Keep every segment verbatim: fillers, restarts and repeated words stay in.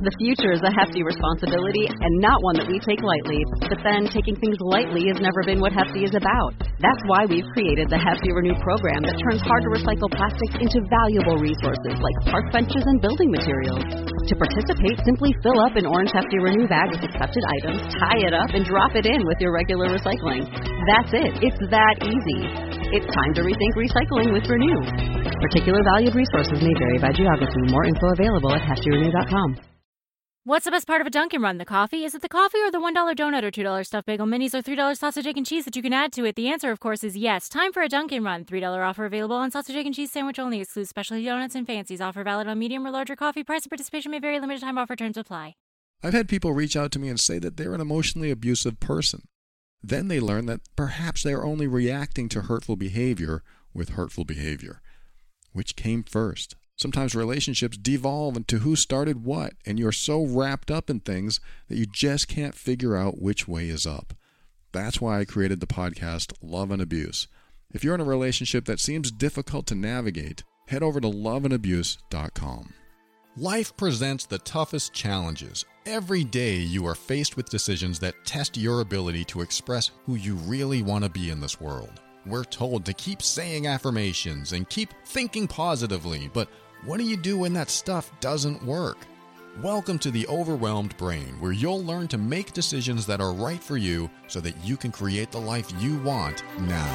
The future is a hefty responsibility and not one that we take lightly. But then, taking things lightly has never been what Hefty is about. That's why we've created the Hefty Renew program that turns hard-to-recycle plastics into valuable resources like park benches and building materials. To participate, simply fill up an orange Hefty Renew bag with accepted items, tie it up, and drop it in with your regular recycling. That's it. It's that easy. It's time to rethink recycling with Renew. Particular valued resources may vary by geography. More info available at hefty renew dot com. What's the best part of a Dunkin' Run? The coffee? Is it the coffee or the one dollar donut or two dollar stuffed bagel minis or three dollar sausage, egg, and cheese that you can add to it? The answer, of course, is yes. Time for a Dunkin' Run. three dollar offer available on sausage, egg, and cheese sandwich only. Excludes specialty donuts and fancies. Offer valid on medium or larger coffee. Price and participation may vary. Limited time offer. Terms apply. I've had people reach out to me and say that they're an emotionally abusive person. Then they learn that perhaps they're only reacting to hurtful behavior with hurtful behavior. Which came first? Sometimes relationships devolve into who started what, and you're so wrapped up in things that you just can't figure out which way is up. That's why I created the podcast Love and Abuse. If you're in a relationship that seems difficult to navigate, head over to love and abuse dot com. Life presents the toughest challenges. Every day you are faced with decisions that test your ability to express who you really want to be in this world. We're told to keep saying affirmations and keep thinking positively, but what do you do when that stuff doesn't work? Welcome to the Overwhelmed Brain, where you'll learn to make decisions that are right for you so that you can create the life you want now.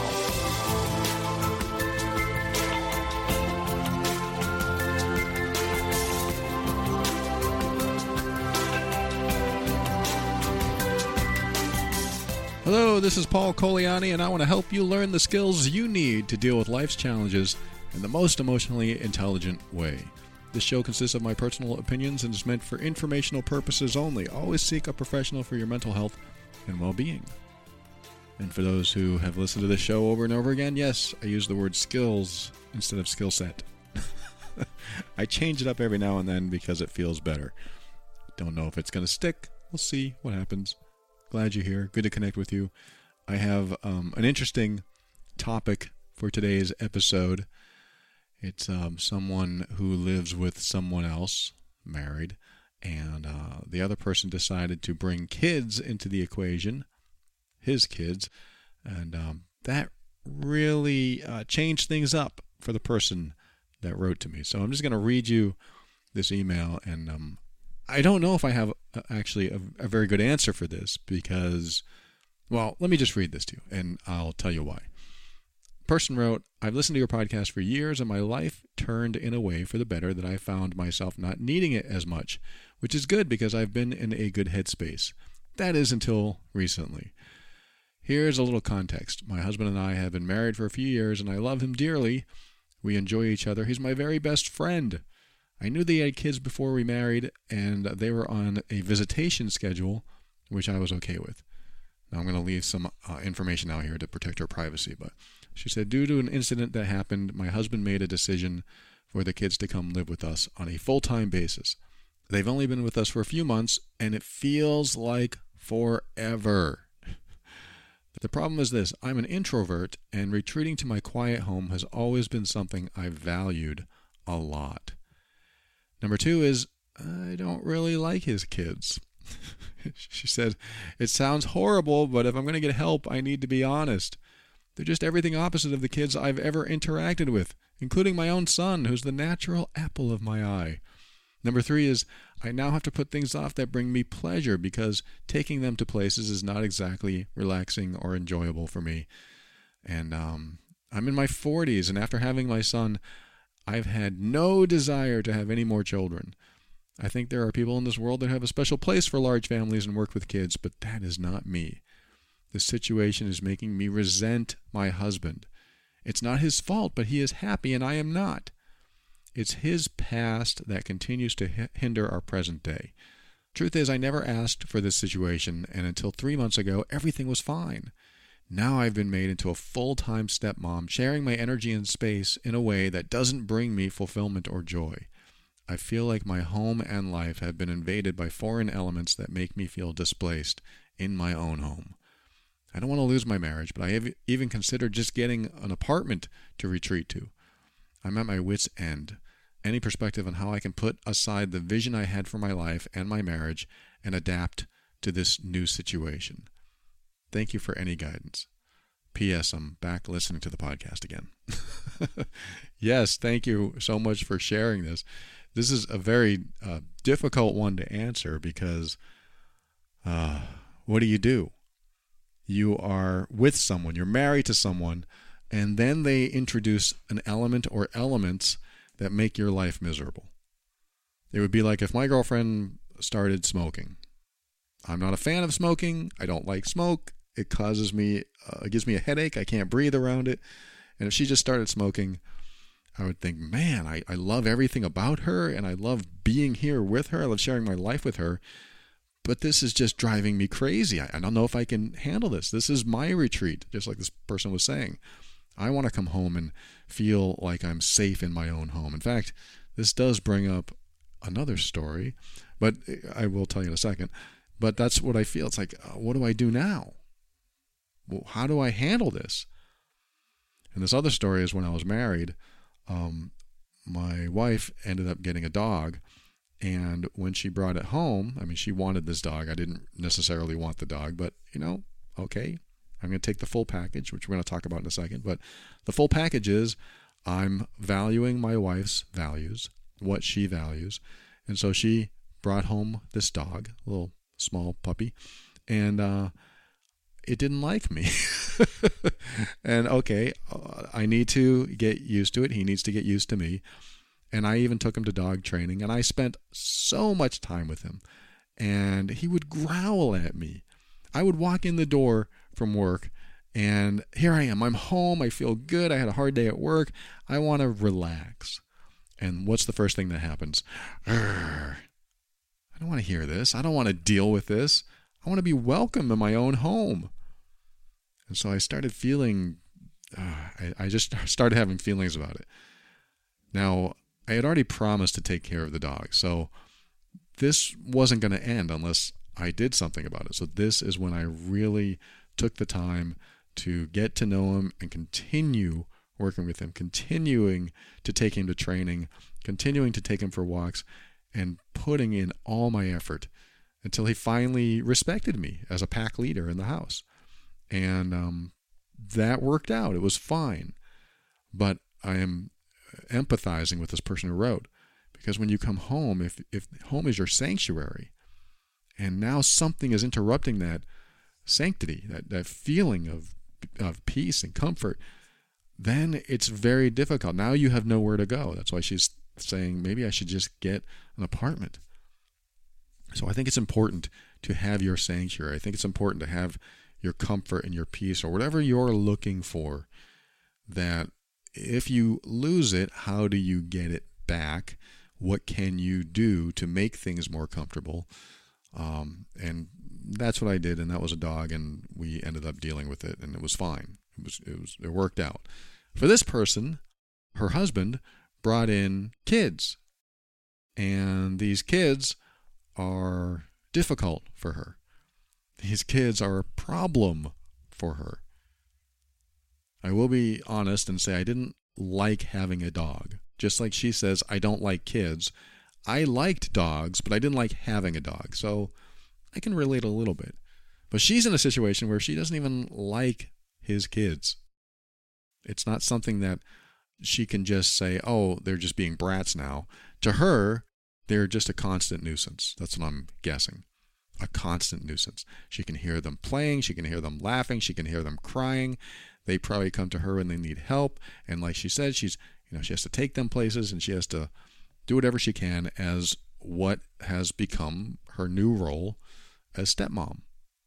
Hello, this is Paul Coliani, and I want to help you learn the skills you need to deal with life's challenges in the most emotionally intelligent way. This show consists of my personal opinions and is meant for informational purposes only. Always seek a professional for your mental health and well-being. And for those who have listened to this show over and over again, yes, I use the word skills instead of skill set. I change it up every now and then because it feels better. Don't know if it's going to stick. We'll see what happens. Glad you're here. Good to connect with you. I have um, an interesting topic for today's episode. It's um, someone who lives with someone else, married, and uh, the other person decided to bring kids into the equation, his kids, and um, that really uh, changed things up for the person that wrote to me. So I'm just going to read you this email, and um, I don't know if I have uh, actually a, a very good answer for this because, well, let me just read this to you, and I'll tell you why. Person wrote, I've listened to your podcast for years, and my life turned in a way for the better that I found myself not needing it as much, which is good because I've been in a good headspace. That is until recently. Here's a little context. My husband and I have been married for a few years, and I love him dearly. We enjoy each other. He's my very best friend. I knew they had kids before we married, and they were on a visitation schedule, which I was okay with. Now I'm going to leave some uh, information out here to protect her privacy, but she said, due to an incident that happened, my husband made a decision for the kids to come live with us on a full-time basis. They've only been with us for a few months, and it feels like forever. The problem is this. I'm an introvert, and retreating to my quiet home has always been something I've valued a lot. Number two is, I don't really like his kids. She said, it sounds horrible, but if I'm going to get help, I need to be honest. They're just everything opposite of the kids I've ever interacted with, including my own son, who's the natural apple of my eye. Number three is, I now have to put things off that bring me pleasure because taking them to places is not exactly relaxing or enjoyable for me. And um, I'm in my forties, and after having my son, I've had no desire to have any more children. I think there are people in this world that have a special place for large families and work with kids, but that is not me. This situation is making me resent my husband. It's not his fault, but he is happy and I am not. It's his past that continues to hinder our present day. Truth is, I never asked for this situation, and until three months ago, everything was fine. Now I've been made into a full-time stepmom, sharing my energy and space in a way that doesn't bring me fulfillment or joy. I feel like my home and life have been invaded by foreign elements that make me feel displaced in my own home. I don't want to lose my marriage, but I have even considered just getting an apartment to retreat to. I'm at my wit's end. any perspective on how I can put aside the vision I had for my life and my marriage and adapt to this new situation. Thank you for any guidance. P S. I'm back listening to the podcast again. Yes, thank you so much for sharing this. This is a very uh, difficult one to answer because uh, what do you do? You are with someone, you're married to someone, and then they introduce an element or elements that make your life miserable. It would be like if my girlfriend started smoking. I'm not a fan of smoking. I don't like smoke. It causes me, uh, it gives me a headache. I can't breathe around it. And if she just started smoking, I would think, man, I, I love everything about her, and I love being here with her. I love sharing my life with her. But this is just driving me crazy. I, I don't know if I can handle this. This is my retreat, just like this person was saying. I want to come home and feel like I'm safe in my own home. In fact, this does bring up another story, but I will tell you in a second. But that's what I feel. It's like, what do I do now? Well, how do I handle this? And this other story is when I was married, um, my wife ended up getting a dog. And when she brought it home, I mean, she wanted this dog. I didn't necessarily want the dog, but, you know, okay, I'm going to take the full package, which we're going to talk about in a second. But the full package is I'm valuing my wife's values, what she values. And so she brought home this dog, a little small puppy, and uh, it didn't like me. And okay, uh, I need to get used to it. He needs to get used to me. And I even took him to dog training, and I spent so much time with him. And he would growl at me. I would walk in the door from work, and here I am. I'm home. I feel good. I had a hard day at work. I want to relax. And what's the first thing that happens? Urgh. I don't want to hear this. I don't want to deal with this. I want to be welcome in my own home. And so I started feeling, uh, I, I just started having feelings about it. Now, I had already promised to take care of the dog, so this wasn't going to end unless I did something about it. So this is when I really took the time to get to know him and continue working with him, continuing to take him to training, continuing to take him for walks, and putting in all my effort until he finally respected me as a pack leader in the house. And um, that worked out. It was fine. But I am empathizing with this person who wrote, because when you come home, if if home is your sanctuary, and now something is interrupting that sanctity, that, that feeling of of peace and comfort, then it's very difficult. Now you have nowhere to go. That's why she's saying maybe I should just get an apartment. So I think it's important to have your sanctuary. I think it's important to have your comfort and your peace, or whatever you're looking for, that if you lose it, how do you get it back? What can you do to make things more comfortable? Um, and that's what I did, and that was a dog, and we ended up dealing with it, and it was fine. It was, it was, it worked out. For this person, her husband brought in kids, and these kids are difficult for her. These kids are a problem for her. I will be honest and say I didn't like having a dog. Just like she says, I don't like kids. I liked dogs, but I didn't like having a dog. So I can relate a little bit. But she's in a situation where she doesn't even like his kids. It's not something that she can just say, oh, they're just being brats now. To her, they're just a constant nuisance. That's what I'm guessing. A constant nuisance. She can hear them playing. She can hear them laughing. She can hear them crying. They probably come to her when they need help. And like she said, she's, you know, she has to take them places, and she has to do whatever she can as what has become her new role as stepmom.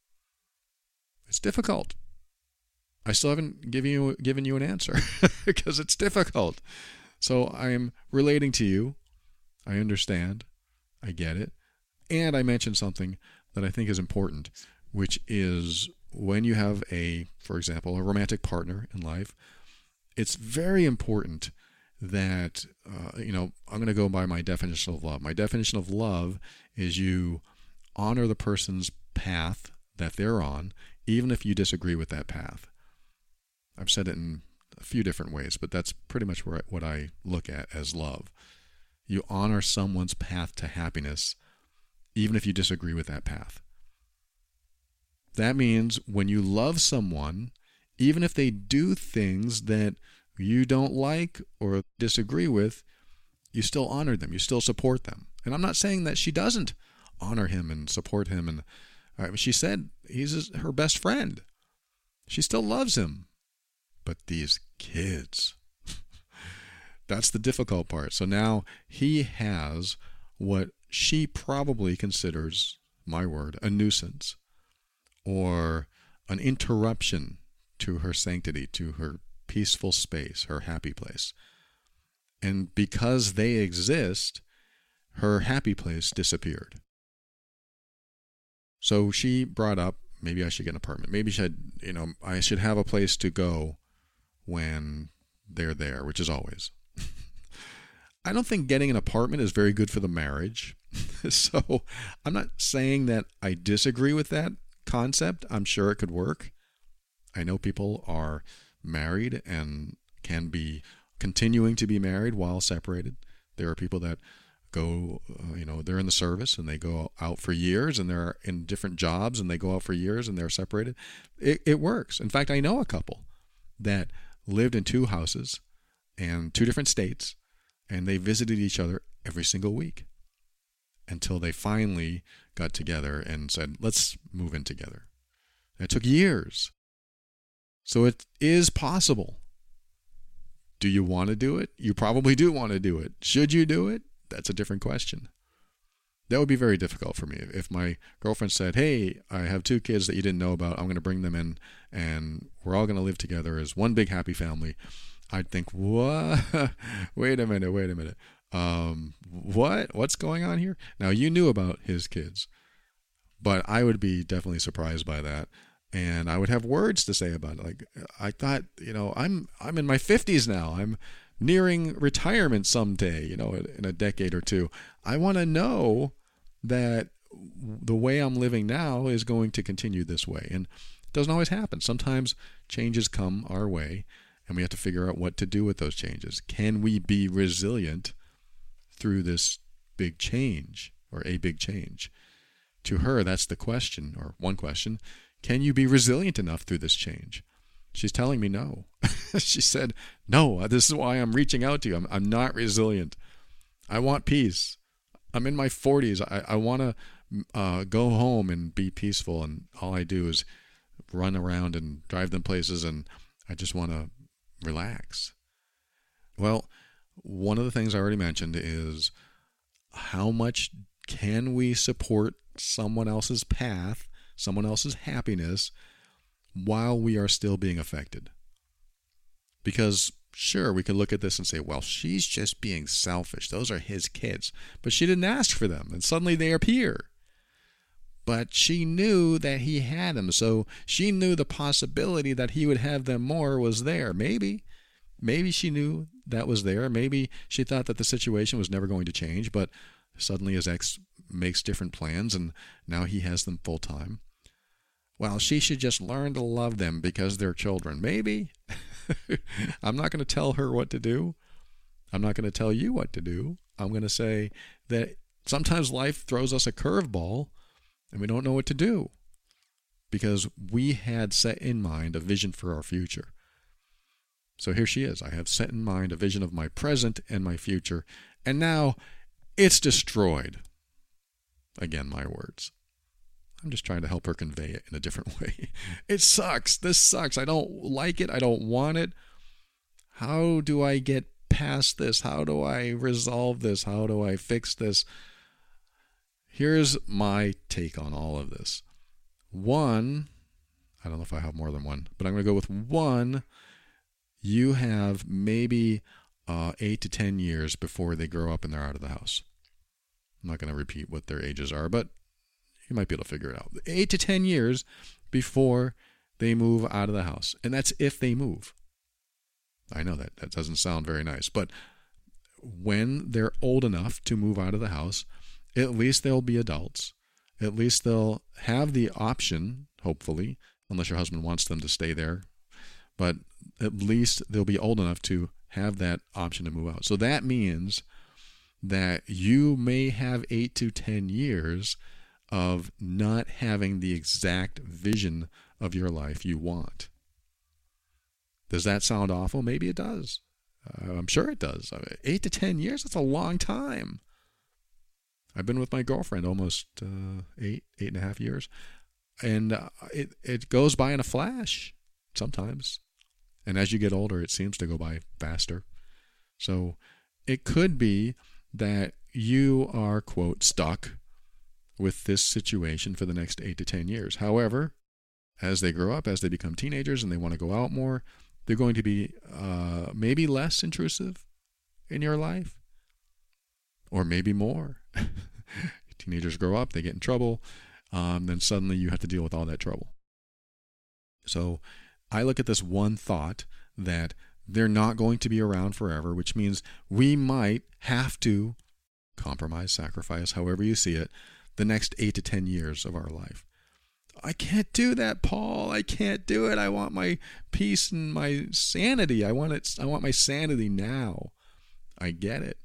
It's difficult. I still haven't given you given you an answer because it's difficult. So I am relating to you. I understand. I get it. And I mentioned something that I think is important, which is when you have a, for example, a romantic partner in life, it's very important that, uh, you know, I'm going to go by my definition of love. My definition of love is you honor the person's path that they're on, even if you disagree with that path. I've said it in a few different ways, but that's pretty much where I, what I look at as love. You honor someone's path to happiness, even if you disagree with that path. That means when you love someone, even if they do things that you don't like or disagree with, you still honor them. You still support them. And I'm not saying that she doesn't honor him and support him. And uh, she said he's his, her best friend. She still loves him. But these kids, that's the difficult part. So now he has what she probably considers, my word, a nuisance or an interruption to her sanctity, to her peaceful space, her happy place. And because they exist, her happy place disappeared. So she brought up, maybe I should get an apartment. Maybe I should, you know, I should have a place to go when they're there, which is always. I don't think getting an apartment is very good for the marriage. So I'm not saying that I disagree with that concept. I'm sure it could work. I know people are married and can be continuing to be married while separated. There are people that go, uh, you know, they're in the service and they go out for years and they're in different jobs and they go out for years and they're separated. It, it works. In fact, I know a couple that lived in two houses and two different states, and they visited each other every single week until they finally got together and said, let's move in together. And it took years. So it is possible. Do you want to do it? You probably do want to do it. Should you do it? That's a different question. That would be very difficult for me. If my girlfriend said, hey, I have two kids that you didn't know about. I'm going to bring them in and we're all going to live together as one big happy family. I'd think, what? wait a minute, wait a minute. Um, what? What's going on here? Now, you knew about his kids, but I would be definitely surprised by that. And I would have words to say about it. Like, I thought, you know, I'm I'm in my fifties now. I'm nearing retirement someday, you know, in a decade or two. I want to know that the way I'm living now is going to continue this way. And it doesn't always happen. Sometimes changes come our way, and we have to figure out what to do with those changes. Can we be resilient through this big change or a big change? To her, that's the question, or one question. Can you be resilient enough through this change? She's telling me no. She said, no, this is why I'm reaching out to you. I'm, I'm not resilient. I want peace. I'm in my forties. I, I want to uh, go home and be peaceful, and all I do is run around and drive them places, and I just want to relax. Well, one of the things I already mentioned is how much can we support someone else's path, someone else's happiness, while we are still being affected. Because sure, we could look at this and say, well, she's just being selfish. Those are his kids. But she didn't ask for them, and suddenly they appear. But she knew that he had them, so she knew the possibility that he would have them more was there. Maybe. Maybe she knew that was there. Maybe she thought that the situation was never going to change, but suddenly his ex makes different plans, and now he has them full time. Well, she should just learn to love them because they're children. Maybe. I'm not going to tell her what to do. I'm not going to tell you what to do. I'm going to say that sometimes life throws us a curveball and we don't know what to do because we had set in mind a vision for our future. So here she is. I have set in mind a vision of my present and my future, and now it's destroyed. Again, my words. I'm just trying to help her convey it in a different way. It sucks. This sucks. I don't like it. I don't want it. How do I get past this? How do I resolve this? How do I fix this? Here's my take on all of this. One, I don't know if I have more than one, but I'm going to go with one. You have maybe uh, eight to ten years before they grow up and they're out of the house. I'm not going to repeat what their ages are, but you might be able to figure it out. Eight to ten years before they move out of the house. And that's if they move. I know that that doesn't sound very nice, but when they're old enough to move out of the house, at least they'll be adults. At least they'll have the option, hopefully, unless your husband wants them to stay there. But at least they'll be old enough to have that option to move out. So that means that you may have eight to ten years of not having the exact vision of your life you want. Does that sound awful? Maybe it does. Uh, I'm sure it does. Eight to ten years, that's a long time. I've been with my girlfriend almost uh, eight, eight and a half years. And uh, it, it goes by in a flash sometimes. And as you get older, it seems to go by faster. So it could be that you are, quote, stuck with this situation for the next eight to ten years. However, as they grow up, as they become teenagers and they want to go out more, they're going to be uh, maybe less intrusive in your life, or maybe more. Teenagers grow up, they get in trouble, um, then suddenly you have to deal with all that trouble. So I look at this one thought that they're not going to be around forever, which means we might have to compromise, sacrifice, however you see it, the next eight to ten years of our life. I can't do that, Paul. I can't do it. I want my peace and my sanity. I want it. I want my sanity now. I get it.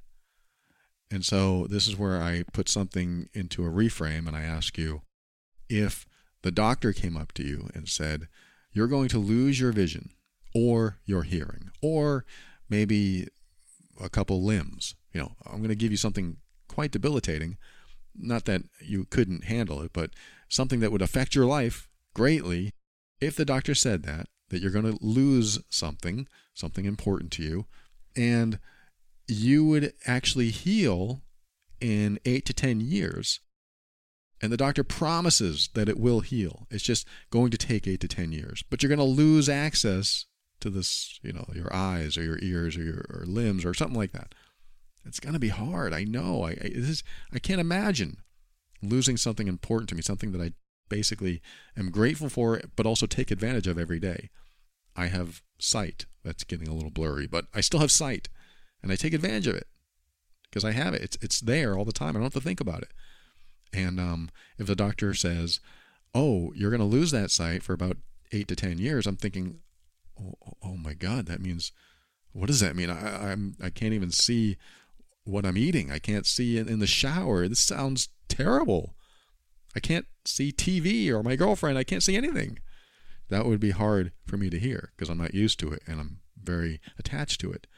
And so this is where I put something into a reframe and I ask you, if the doctor came up to you and said, you're going to lose your vision or your hearing or maybe a couple limbs, you know, I'm going to give you something quite debilitating. Not that you couldn't handle it, but something that would affect your life greatly. If the doctor said that, that you're going to lose something, something important to you, and you would actually heal in eight to ten years, and the doctor promises that it will heal. It's just going to take eight to ten years, but you're going to lose access to this, you know, your eyes or your ears or your or limbs or something like that. It's going to be hard. I know. I I, this, I can't imagine losing something important to me, something that I basically am grateful for, but also take advantage of every day. I have sight. That's getting a little blurry, but I still have sight, and I take advantage of it because I have it. It's it's there all the time. I don't have to think about it. And um, if the doctor says, "Oh, you're going to lose that sight for about eight to ten years," I'm thinking, "Oh, oh my God, that means what does that mean? I I'm I can't even see what I'm eating. I can't see in, in the shower. This sounds terrible. I can't see T V or my girlfriend. I can't see anything." That would be hard for me to hear because I'm not used to it and I'm very attached to it.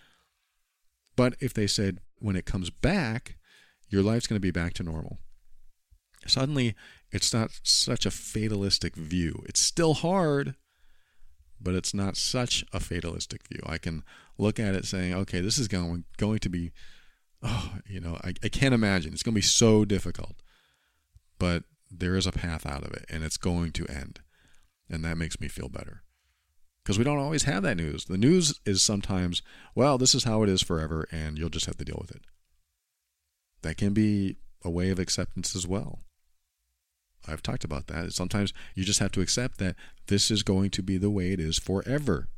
But if they said, when it comes back, your life's going to be back to normal, suddenly it's not such a fatalistic view. It's still hard, but it's not such a fatalistic view. I can look at it saying, okay, this is going, going to be, oh, you know, I, I can't imagine. It's going to be so difficult. But there is a path out of it, and it's going to end. And that makes me feel better. Because we don't always have that news. The news is sometimes, well, this is how it is forever, and you'll just have to deal with it. That can be a way of acceptance as well. I've talked about that. Sometimes you just have to accept that this is going to be the way it is forever.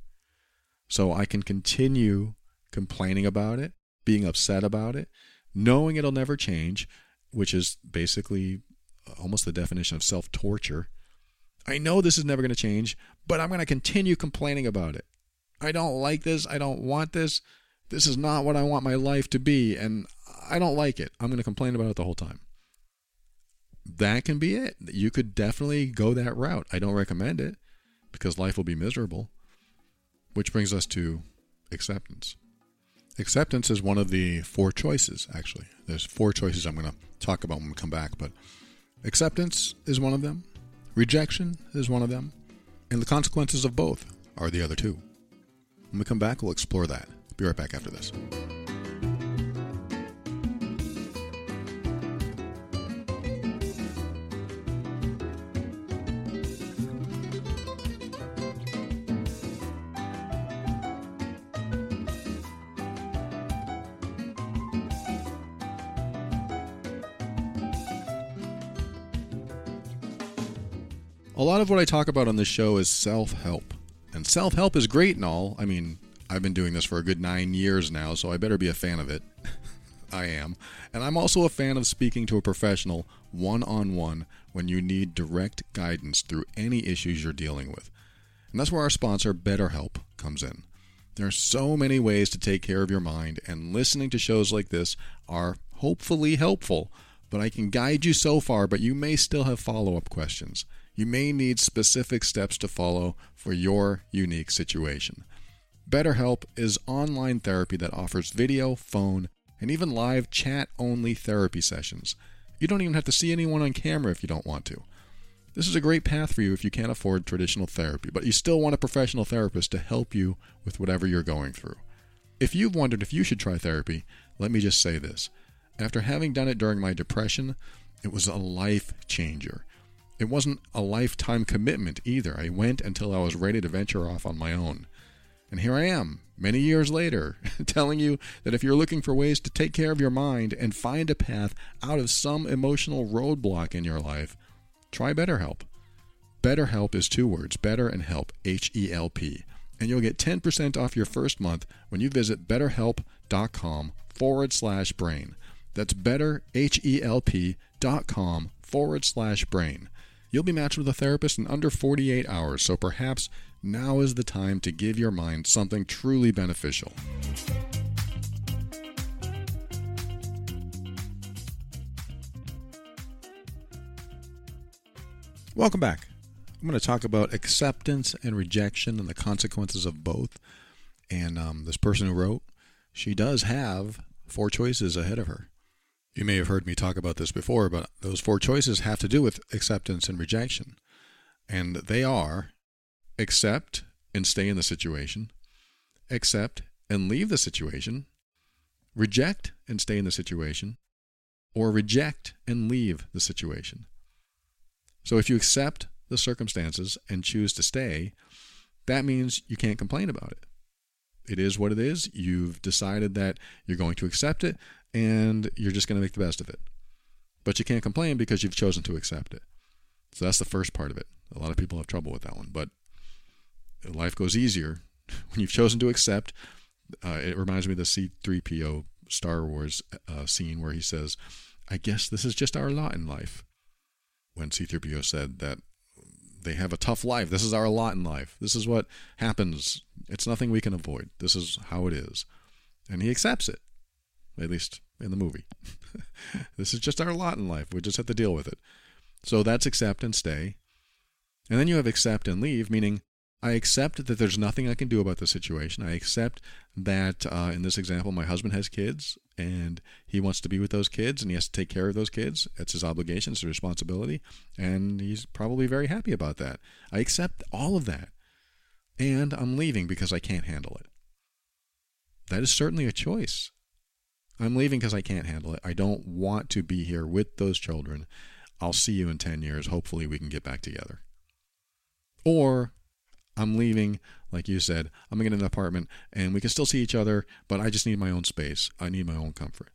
So I can continue complaining about it, being upset about it, knowing it'll never change, which is basically almost the definition of self-torture. I know this is never going to change, but I'm going to continue complaining about it. I don't like this. I don't want this. This is not what I want my life to be, and I don't like it. I'm going to complain about it the whole time. That can be it. You could definitely go that route. I don't recommend it because life will be miserable, which brings us to acceptance. Acceptance is one of the four choices, actually. There's four choices I'm going to talk about when we come back, but acceptance is one of them. Rejection is one of them. And the consequences of both are the other two. When we come back, we'll explore that. Be right back after this. A lot of what I talk about on this show is self-help. And self-help is great and all. I mean, I've been doing this for a good nine years now, so I better be a fan of it. I am. And I'm also a fan of speaking to a professional one-on-one when you need direct guidance through any issues you're dealing with. And that's where our sponsor, BetterHelp, comes in. There are so many ways to take care of your mind, and listening to shows like this are hopefully helpful, but I can guide you so far, but you may still have follow-up questions. You may need specific steps to follow for your unique situation. BetterHelp is online therapy that offers video, phone, and even live chat-only therapy sessions. You don't even have to see anyone on camera if you don't want to. This is a great path for you if you can't afford traditional therapy, but you still want a professional therapist to help you with whatever you're going through. If you've wondered if you should try therapy, let me just say this. After having done it during my depression, it was a life changer. It wasn't a lifetime commitment either. I went until I was ready to venture off on my own. And here I am, many years later, telling you that if you're looking for ways to take care of your mind and find a path out of some emotional roadblock in your life, try BetterHelp. BetterHelp is two words, better and help, H E L P. And you'll get ten percent off your first month when you visit betterhelp.com forward slash brain. That's better, H E L P dot com forward slash brain. You'll be matched with a therapist in under forty-eight hours, so perhaps now is the time to give your mind something truly beneficial. Welcome back. I'm going to talk about acceptance and rejection and the consequences of both. And um, this person who wrote, she does have four choices ahead of her. You may have heard me talk about this before, but those four choices have to do with acceptance and rejection. And they are accept and stay in the situation, accept and leave the situation, reject and stay in the situation, or reject and leave the situation. So if you accept the circumstances and choose to stay, that means you can't complain about it. It is what it is. You've decided that you're going to accept it, and you're just going to make the best of it. But you can't complain because you've chosen to accept it. So that's the first part of it. A lot of people have trouble with that one, but life goes easier when you've chosen to accept. Uh, it reminds me of the C three P O Star Wars uh, scene where he says, I guess this is just our lot in life. When C three P O said that they have a tough life. This is our lot in life. This is what happens. It's nothing we can avoid. This is how it is. And he accepts it, at least in the movie. This is just our lot in life. We just have to deal with it. So that's accept and stay. And then you have accept and leave, meaning I accept that there's nothing I can do about the situation. I accept that, uh, in this example, my husband has kids, and he wants to be with those kids, and he has to take care of those kids. It's his obligation, it's his responsibility, and he's probably very happy about that. I accept all of that, and I'm leaving because I can't handle it. That is certainly a choice. I'm leaving because I can't handle it. I don't want to be here with those children. I'll see you in ten years. Hopefully we can get back together. Or I'm leaving, like you said, I'm going to get an apartment and we can still see each other, but I just need my own space. I need my own comfort.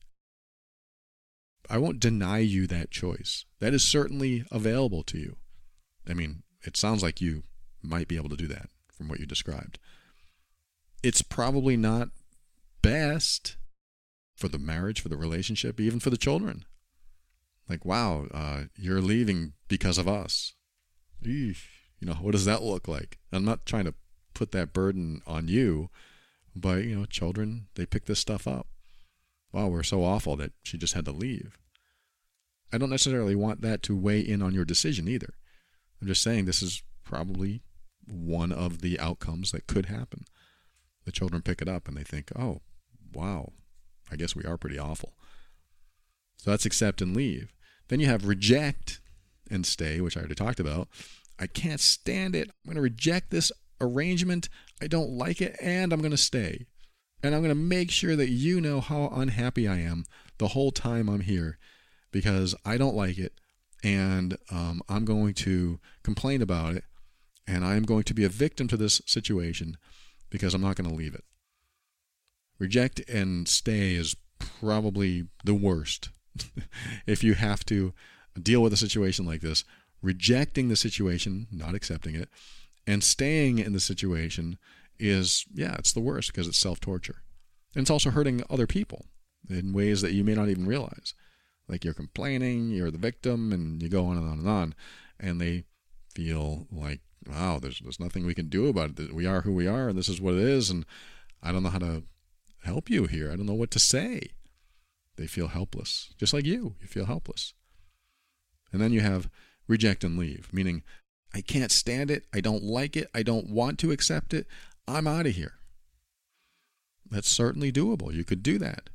I won't deny you that choice. That is certainly available to you. I mean, it sounds like you might be able to do that from what you described. It's probably not best for the marriage, for the relationship, even for the children. Like, wow, uh, you're leaving because of us. Eesh. You know, what does that look like? I'm not trying to put that burden on you, but, you know, children, they pick this stuff up. Wow, we're so awful that she just had to leave. I don't necessarily want that to weigh in on your decision either. I'm just saying this is probably one of the outcomes that could happen. The children pick it up and they think, oh, wow, I guess we are pretty awful. So that's accept and leave. Then you have reject and stay, which I already talked about. I can't stand it. I'm going to reject this arrangement. I don't like it, and I'm going to stay. And I'm going to make sure that you know how unhappy I am the whole time I'm here because I don't like it, and um, I'm going to complain about it, and I'm going to be a victim to this situation because I'm not going to leave it. Reject and stay is probably the worst. If you have to deal with a situation like this, rejecting the situation, not accepting it, and staying in the situation is, yeah, it's the worst because it's self-torture. And it's also hurting other people in ways that you may not even realize. Like you're complaining, you're the victim, and you go on and on and on. And they feel like, wow, there's, there's nothing we can do about it. We are who we are, and this is what it is, and I don't know how to help you here. I don't know what to say. They feel helpless, just like you. You feel helpless. And then you have reject and leave, meaning I can't stand it. I don't like it. I don't want to accept it. I'm out of here. That's certainly doable. You could do that.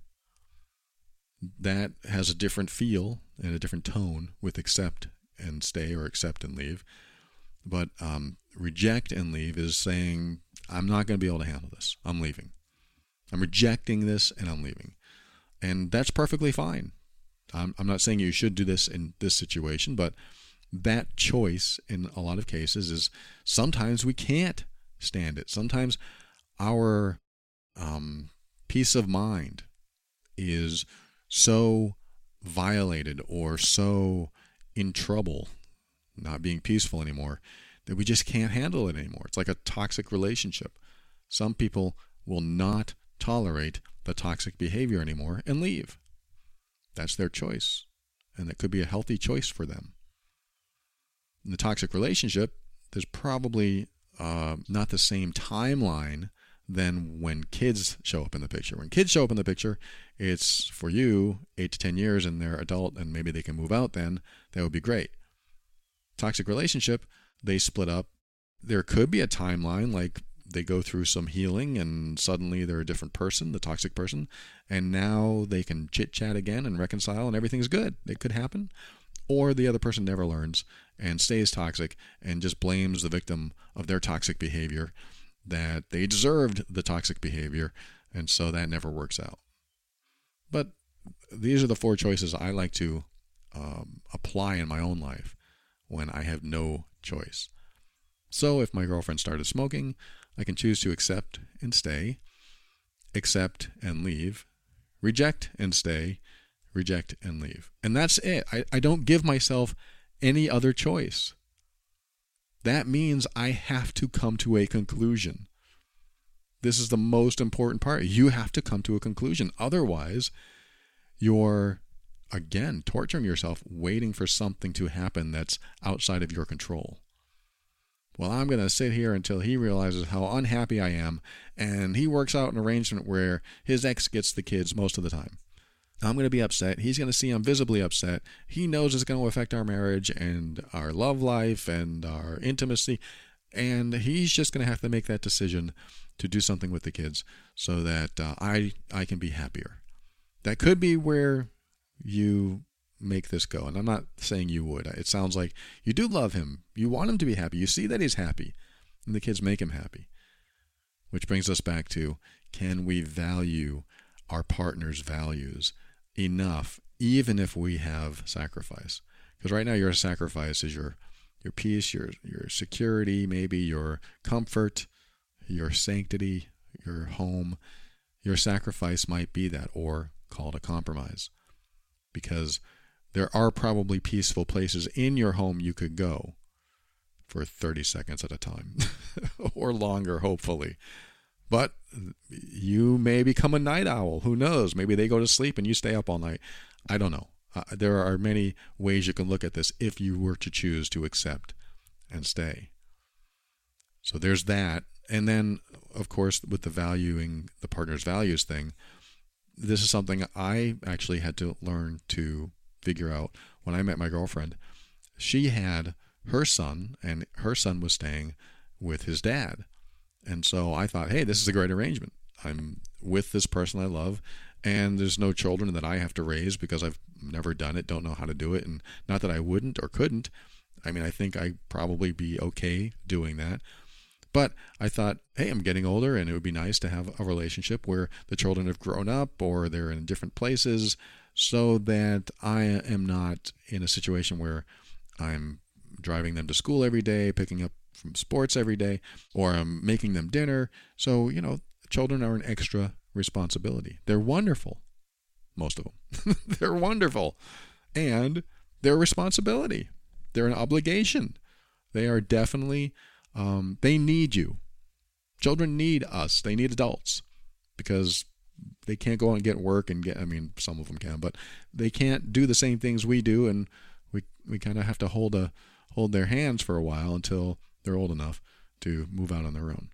That has a different feel and a different tone with accept and stay or accept and leave. But um, reject and leave is saying, I'm not going to be able to handle this. I'm leaving. I'm rejecting this and I'm leaving. And that's perfectly fine. I'm, I'm not saying you should do this in this situation, but that choice in a lot of cases is sometimes we can't stand it. Sometimes our um, peace of mind is so violated or so in trouble, not being peaceful anymore, that we just can't handle it anymore. It's like a toxic relationship. Some people will not tolerate the toxic behavior anymore and leave. That's their choice, and that could be a healthy choice for them. In the toxic relationship, there's probably uh, not the same timeline than when kids show up in the picture. When kids show up in the picture, it's for you eight to ten years and they're adult and maybe they can move out then. That would be great. Toxic relationship, they split up. There could be a timeline, like they go through some healing and suddenly they're a different person, the toxic person, and now they can chit-chat again and reconcile and everything's good. It could happen. Or the other person never learns and stays toxic and just blames the victim of their toxic behavior, that they deserved the toxic behavior, and so that never works out. But these are the four choices I like to um, apply in my own life when I have no choice. So if my girlfriend started smoking, I can choose to accept and stay, accept and leave, reject and stay, reject and leave. And that's it. I, I don't give myself any other choice. That means I have to come to a conclusion. This is the most important part. You have to come to a conclusion. Otherwise, you're, again, torturing yourself, waiting for something to happen that's outside of your control. Well, I'm going to sit here until he realizes how unhappy I am, and he works out an arrangement where his ex gets the kids most of the time. I'm going to be upset. He's going to see I'm visibly upset. He knows it's going to affect our marriage and our love life and our intimacy. And he's just going to have to make that decision to do something with the kids so that uh, I I can be happier. That could be where you make this go. And I'm not saying you would. It sounds like you do love him. You want him to be happy. You see that he's happy. And the kids make him happy. Which brings us back to, can we value our partner's values enough, even if we have sacrifice? Because right now your sacrifice is your your peace, your your security, maybe your comfort, your sanctity, your home. Your sacrifice might be that, or called a compromise. Because there are probably peaceful places in your home you could go for thirty seconds at a time, or longer, hopefully. But you may become a night owl. Who knows? Maybe they go to sleep and you stay up all night. I don't know. Uh, there are many ways you can look at this if you were to choose to accept and stay. So there's that. And then, of course, with the valuing the partner's values thing, this is something I actually had to learn to figure out when I met my girlfriend. She had her son, and her son was staying with his dad. And so I thought, hey, this is a great arrangement. I'm with this person I love, and there's no children that I have to raise because I've never done it, don't know how to do it. And not that I wouldn't or couldn't. I mean, I think I'd probably be okay doing that. But I thought, hey, I'm getting older, and it would be nice to have a relationship where the children have grown up or they're in different places so that I am not in a situation where I'm driving them to school every day, picking up from sports every day, or I'm making them dinner. So, you know, children are an extra responsibility. They're wonderful. Most of them. They're wonderful. And they're a responsibility. They're an obligation. They are definitely, um, they need you. Children need us. They need adults because they can't go out and get work and get, I mean, some of them can, but they can't do the same things we do. And we, we kind of have to hold a, hold their hands for a while until they're old enough to move out on their own.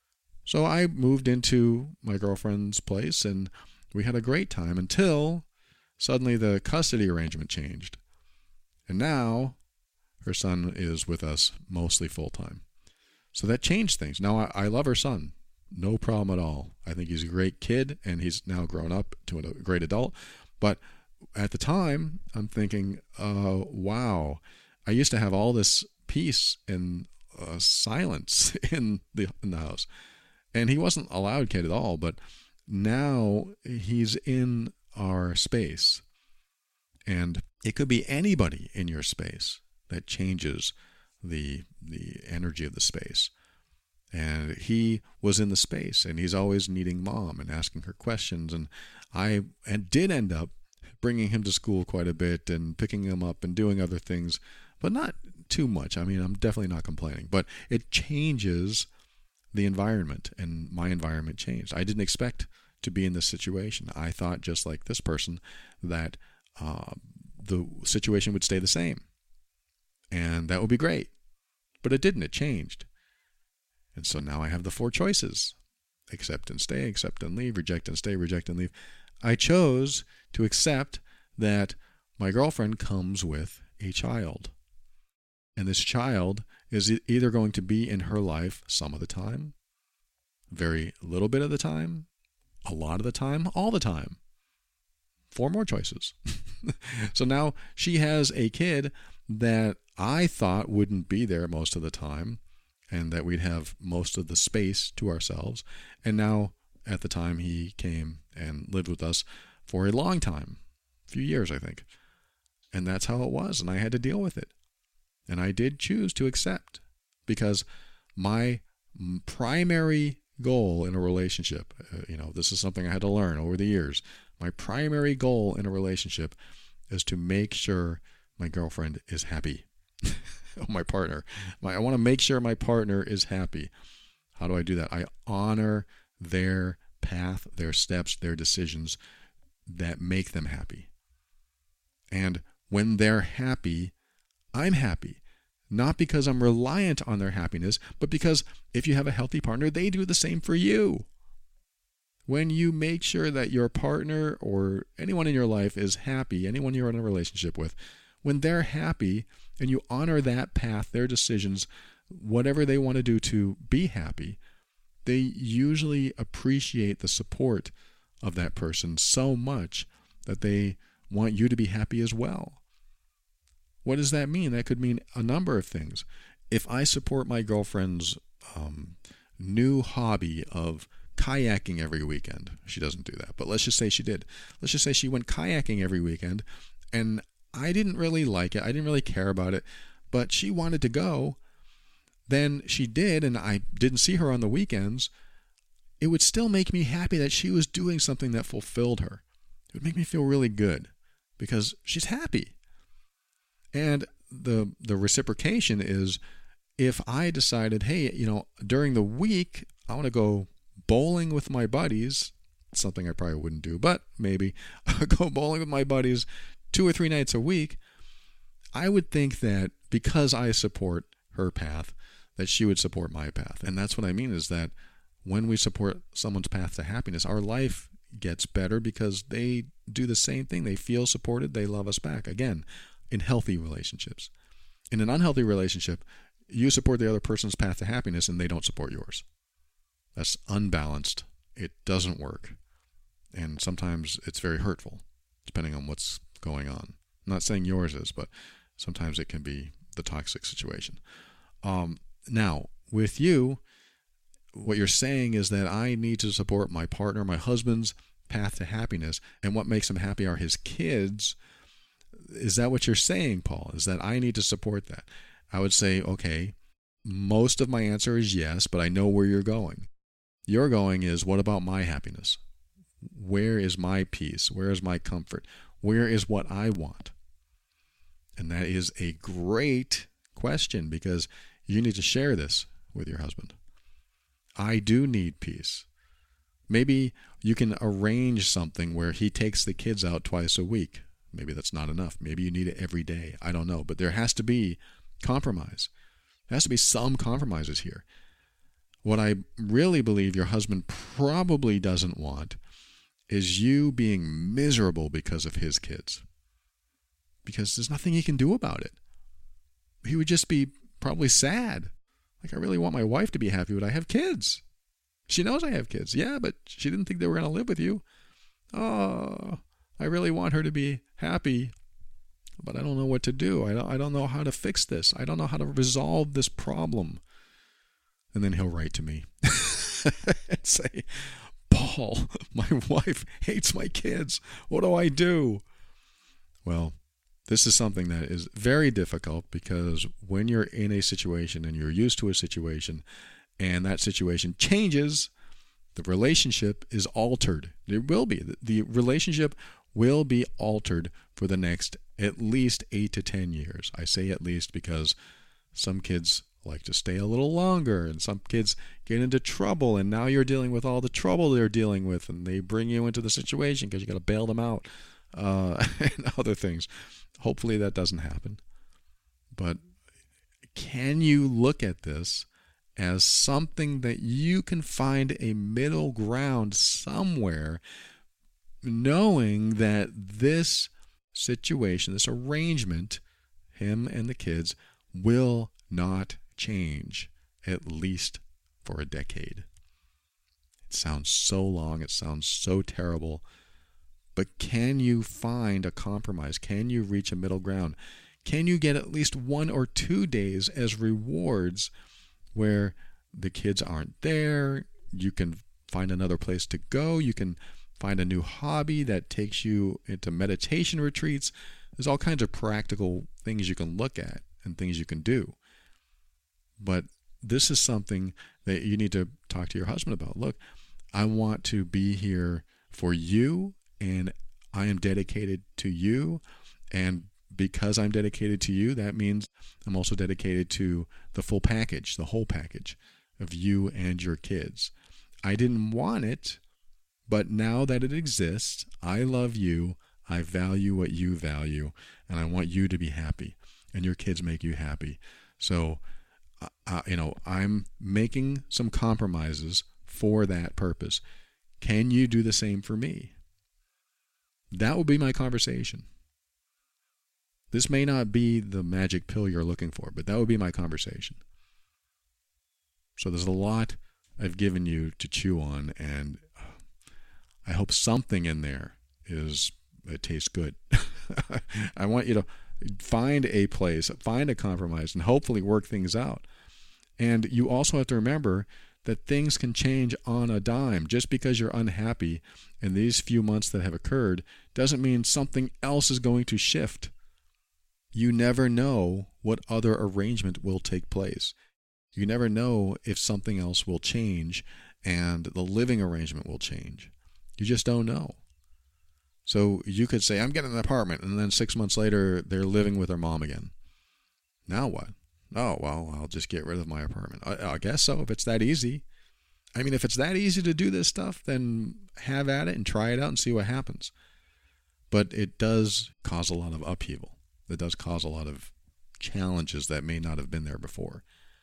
So I moved into my girlfriend's place and we had a great time until suddenly the custody arrangement changed. And now her son is with us mostly full-time. So that changed things. Now I, I love her son. No problem at all. I think he's a great kid, and he's now grown up to a great adult. But at the time, I'm thinking, uh, wow, I used to have all this peace and uh, silence in the, in the house. And he wasn't a loud kid at all, but now he's in our space. And it could be anybody in your space that changes the the energy of the space. And he was in the space, and he's always needing mom and asking her questions. And I and did end up bringing him to school quite a bit and picking him up and doing other things, but not too much. I mean, I'm definitely not complaining, but it changes the environment, and my environment changed. I didn't expect to be in this situation. I thought, just like this person, that uh, the situation would stay the same, and that would be great. But it didn't. It changed. And so now I have the four choices: accept and stay, accept and leave, reject and stay, reject and leave. I chose to accept that my girlfriend comes with a child. And this child is either going to be in her life some of the time, very little bit of the time, a lot of the time, all the time. Four more choices. So now she has a kid that I thought wouldn't be there most of the time, and that we'd have most of the space to ourselves. And now, at the time, he came and lived with us for a long time, a few years, I think. And that's how it was, and I had to deal with it. And I did choose to accept, because my primary goal in a relationship, uh, you know, this is something I had to learn over the years. My primary goal in a relationship is to make sure my girlfriend is happy. My partner. My, I want to make sure my partner is happy. How do I do that? I honor their path, their steps, their decisions that make them happy. And when they're happy, I'm happy. Not because I'm reliant on their happiness, but because if you have a healthy partner, they do the same for you. When you make sure that your partner or anyone in your life is happy, anyone you're in a relationship with, when they're happy and you honor that path, their decisions, whatever they want to do to be happy, they usually appreciate the support of that person so much that they want you to be happy as well. What does that mean? That could mean a number of things. If I support my girlfriend's um, new hobby of kayaking every weekend, she doesn't do that, but let's just say she did. Let's just say she went kayaking every weekend, and I didn't really like it. I didn't really care about it, but she wanted to go. Then she did, and I didn't see her on the weekends. It would still make me happy that she was doing something that fulfilled her. It would make me feel really good because she's happy. And the the reciprocation is, if I decided, hey, you know, during the week, I want to go bowling with my buddies, something I probably wouldn't do, but maybe I'll go bowling with my buddies two or three nights a week, I would think that because I support her path, that she would support my path. And that's what I mean, is that when we support someone's path to happiness, our life gets better because they do the same thing. They feel supported. They love us back. Again, in healthy relationships. In an unhealthy relationship, you support the other person's path to happiness and they don't support yours. That's unbalanced. It doesn't work. And sometimes it's very hurtful, depending on what's going on. I'm not saying yours is, but sometimes it can be the toxic situation. Um, now, with you, what you're saying is that I need to support my partner, my husband's path to happiness, and what makes him happy are his kids. Is that what you're saying, Paul? Is that I need to support that? I would say, okay, most of my answer is yes, but I know where you're going. You're going is, what about my happiness? Where is my peace? Where is my comfort? Where is what I want? And that is a great question, because you need to share this with your husband. I do need peace. Maybe you can arrange something where he takes the kids out twice a week. Maybe that's not enough. Maybe you need it every day. I don't know. But there has to be compromise. There has to be some compromises here. What I really believe your husband probably doesn't want is you being miserable because of his kids. Because there's nothing he can do about it. He would just be probably sad. Like, I really want my wife to be happy, but I have kids. She knows I have kids. Yeah, but she didn't think they were going to live with you. Oh, I really want her to be happy, but I don't know what to do. I don't, I don't know how to fix this. I don't know how to resolve this problem. And then he'll write to me and say, Paul, my wife hates my kids. What do I do? Well, this is something that is very difficult, because when you're in a situation and you're used to a situation and that situation changes, the relationship is altered. It will be. The relationship will be altered for the next at least eight to ten years. I say at least because some kids like to stay a little longer, and some kids get into trouble, and now you're dealing with all the trouble they're dealing with, and they bring you into the situation because you got to bail them out, uh, and other things. Hopefully that doesn't happen. But can you look at this as something that you can find a middle ground somewhere, knowing that this situation, this arrangement, him and the kids, will not change, at least for a decade? It sounds so long, it sounds so terrible, but can you find a compromise? Can you reach a middle ground? Can you get at least one or two days as rewards where the kids aren't there? You can find another place to go. You can find a new hobby that takes you into meditation retreats. There's all kinds of practical things you can look at and things you can do. But this is something that you need to talk to your husband about. Look, I want to be here for you, and I am dedicated to you. And because I'm dedicated to you, that means I'm also dedicated to the full package, the whole package of you and your kids. I didn't want it, but now that it exists, I love you, I value what you value, and I want you to be happy, and your kids make you happy. So, uh, you know, I'm making some compromises for that purpose. Can you do the same for me? That will be my conversation. This may not be the magic pill you're looking for, but that would be my conversation. So there's a lot I've given you to chew on, and I hope something in there is it tastes good. I want you to find a place, find a compromise, and hopefully work things out. And you also have to remember that things can change on a dime. Just because you're unhappy in these few months that have occurred doesn't mean something else is going to shift. You never know what other arrangement will take place. You never know if something else will change and the living arrangement will change. You just don't know. So you could say, I'm getting an apartment, and then six months later, they're living with their mom again. Now what? Oh, well, I'll just get rid of my apartment. I, I guess so, if it's that easy. I mean, if it's that easy to do this stuff, then have at it and try it out and see what happens. But it does cause a lot of upheaval. It does cause a lot of challenges that may not have been there before.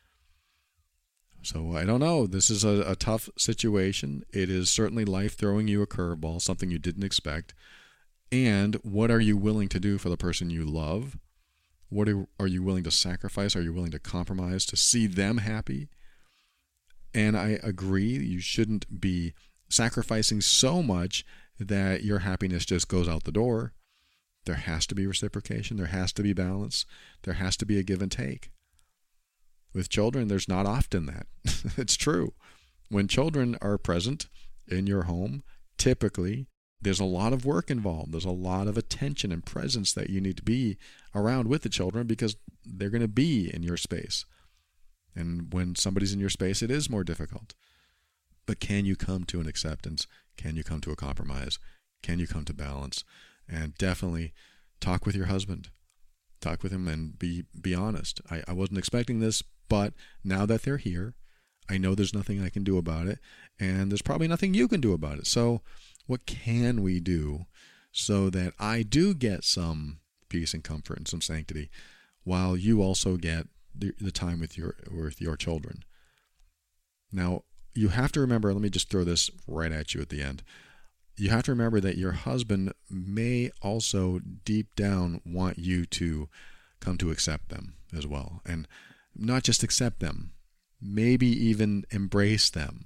So I don't know. This is a, a tough situation. It is certainly life throwing you a curveball, something you didn't expect. And what are you willing to do for the person you love? What are, are you willing to sacrifice? Are you willing to compromise to see them happy? And I agree, you shouldn't be sacrificing so much that your happiness just goes out the door. There has to be reciprocation. There has to be balance. There has to be a give and take. With children, there's not often that. It's true. When children are present in your home, typically there's a lot of work involved. There's a lot of attention and presence that you need to be around with the children because they're going to be in your space. And when somebody's in your space, it is more difficult. But can you come to an acceptance? Can you come to a compromise? Can you come to balance? And definitely talk with your husband. Talk with him and be be honest. I, I wasn't expecting this, but now that they're here, I know there's nothing I can do about it, and there's probably nothing you can do about it. So what can we do so that I do get some peace and comfort and some sanctity while you also get the, the time with your with your children? Now, you have to remember, let me just throw this right at you at the end. you have to remember that your husband may also deep down want you to come to accept them as well. And not just accept them, maybe even embrace them.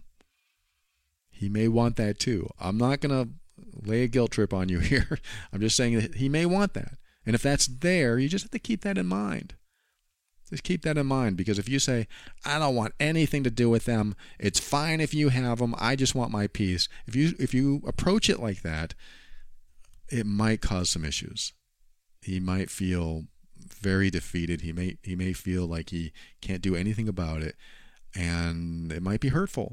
He may want that too. I'm not going to lay a guilt trip on you here. I'm just saying that he may want that. And if that's there, you just have to keep that in mind. Just keep that in mind, because if you say, I don't want anything to do with them, it's fine if you have them, I just want my peace. If you if you approach it like that, it might cause some issues. He might feel very defeated. He may he may feel like he can't do anything about it, and it might be hurtful.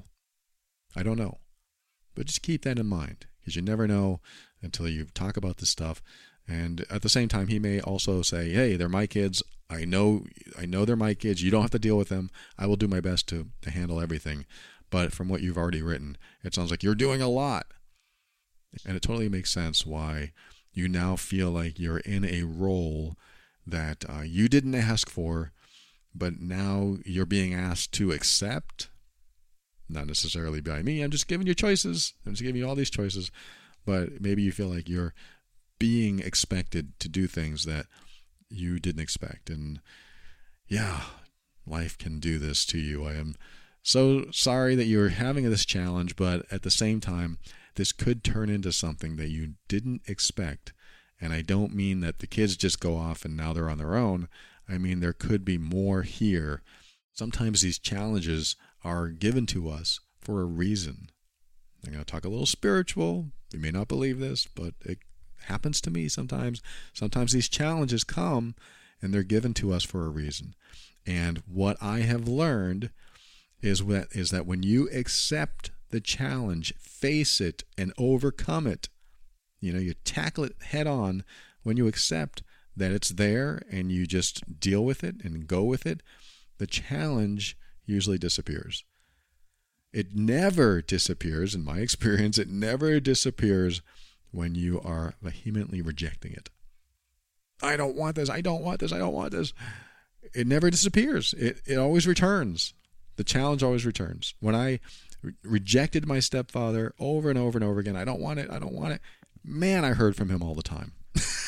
I don't know. But just keep that in mind, because you never know until you talk about this stuff. And at the same time, he may also say, hey, they're my kids. I know I know they're my kids. You don't have to deal with them. I will do my best to, to handle everything. But from what you've already written, it sounds like you're doing a lot. And it totally makes sense why you now feel like you're in a role that uh, you didn't ask for, but now you're being asked to accept. Not necessarily by me. I'm just giving you choices. I'm just giving you all these choices. But maybe you feel like you're being expected to do things that you didn't expect. And yeah, life can do this to you. I am so sorry that you're having this challenge, but at the same time, this could turn into something that you didn't expect. And I don't mean that the kids just go off and now they're on their own. I mean, there could be more here. Sometimes these challenges are given to us for a reason. I'm going to talk a little spiritual. You may not believe this, but it happens to me sometimes. Sometimes these challenges come and they're given to us for a reason. And what I have learned is that, is that when you accept the challenge, face it, and overcome it, you know, you tackle it head on. When you accept that it's there and you just deal with it and go with it, the challenge usually disappears. It never disappears, in my experience, it never disappears when you are vehemently rejecting it. I don't want this, I don't want this, I don't want this. It never disappears. It it always returns. The challenge always returns. When I re- rejected my stepfather over and over and over again, I don't want it, I don't want it. Man, I heard from him all the time.